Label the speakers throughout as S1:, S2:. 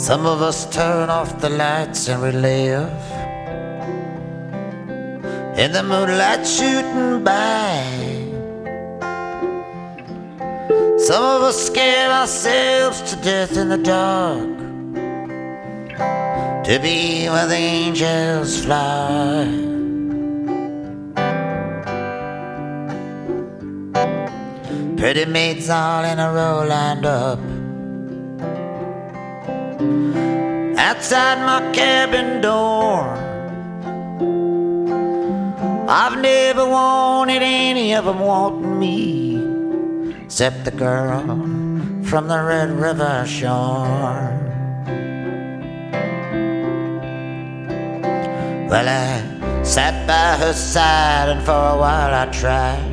S1: Some of us turn off the lights and we live in the moonlight shooting by. Some of us scare ourselves to death in the dark to be where the angels fly. Pretty maids all in a row lined up outside my cabin door. I've never wanted any of them wanting me, except the girl from the Red River shore. Well, I sat by her side and for a while I tried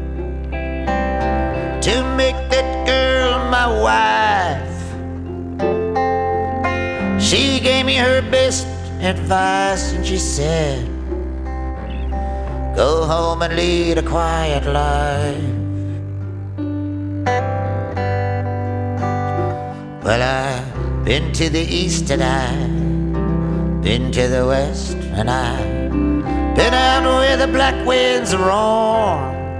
S1: to make that girl my wife. She gave me her best advice and she said, go home and lead a quiet life. Well, I've been to the east and I've been to the west, and I've been out where the black winds roar.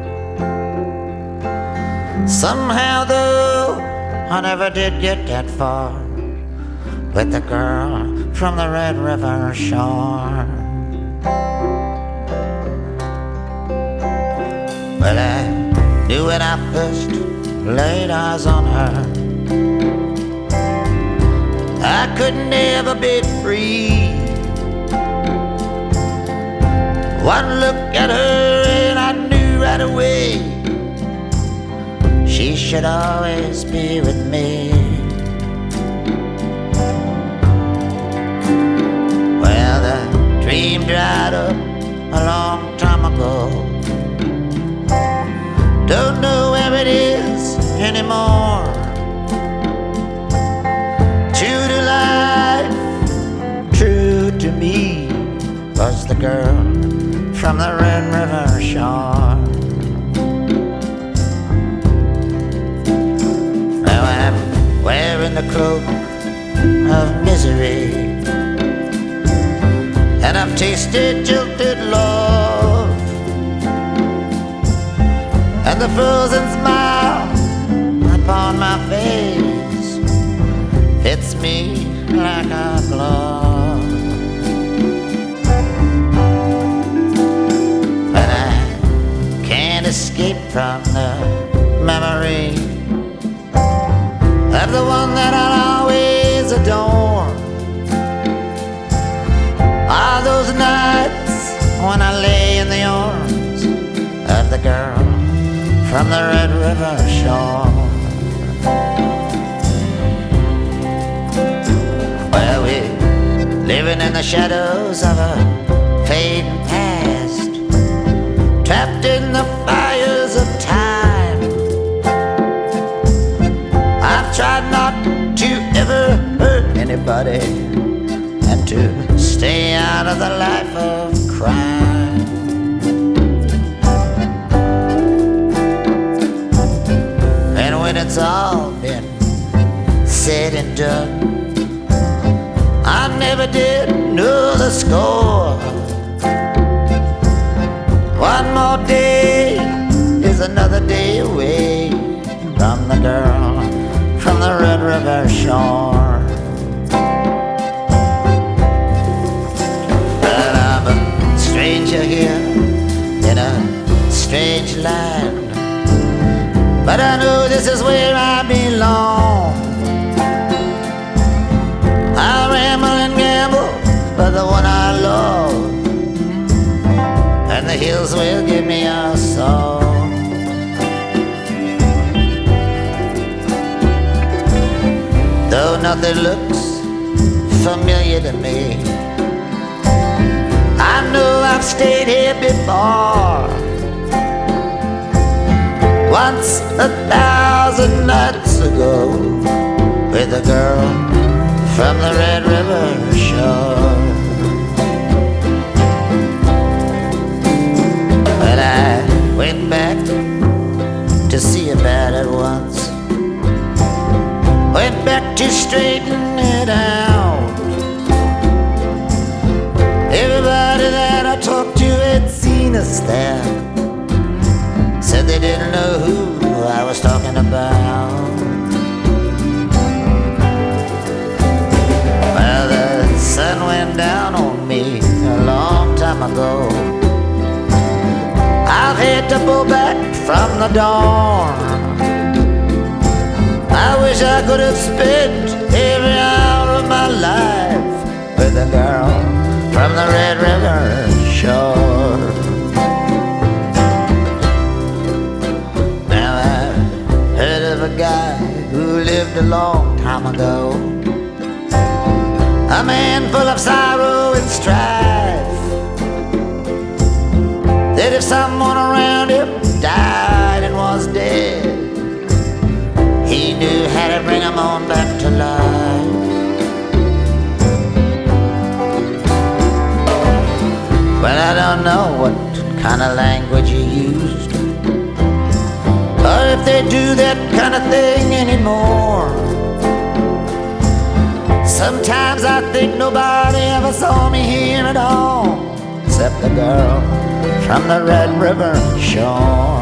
S1: Somehow though, I never did get that far with the girl from the Red River shore. Well, I knew when I first laid eyes on her, I could never be free. One look at her and I knew right away she should always be with me. Well, the dream dried up a long time ago. Don't know where it is anymore. True to life, true to me, was the girl from the Red River shore. Now I'm wearing the cloak of misery, and I've tasted jilted love, and the frozen smile upon my face fits me like a glove. But I can't escape from the memory of the one that I'll always adore. All those nights when I lay in the arms of the girl from the Red River shore. Well, we're living in the shadows of a fading past, trapped in the fires of time. I've tried not to ever hurt anybody and to stay out of the life of crime. And when it's all been said and done, I never did know the score. One more day is another day away from the girl from the Red River shore. But I'm a stranger here in a strange land, but I know this is where I belong. I ramble and gamble for the one I love, and the hills will give me a song. Though nothing looks familiar to me, I know I've stayed here before. Once 1,000 nights ago, with a girl from the Red River shore. But I went back to see about it once, went back to straighten it out. witness there said they didn't know who I was talking about. Well, the sun went down on me a long time ago. I've had to pull back from the dawn. I wish I could have spent every hour of my life with a girl from the Red River shore. Now I've heard of a guy who lived a long time ago, a man full of sorrow and strife, that if someone around him died and was dead, he knew how to bring him on back to life. Well, I don't know what kind of language he used, or if they do that kind of thing anymore. Sometimes I think nobody ever saw me here at all, except the girl from the Red River shore.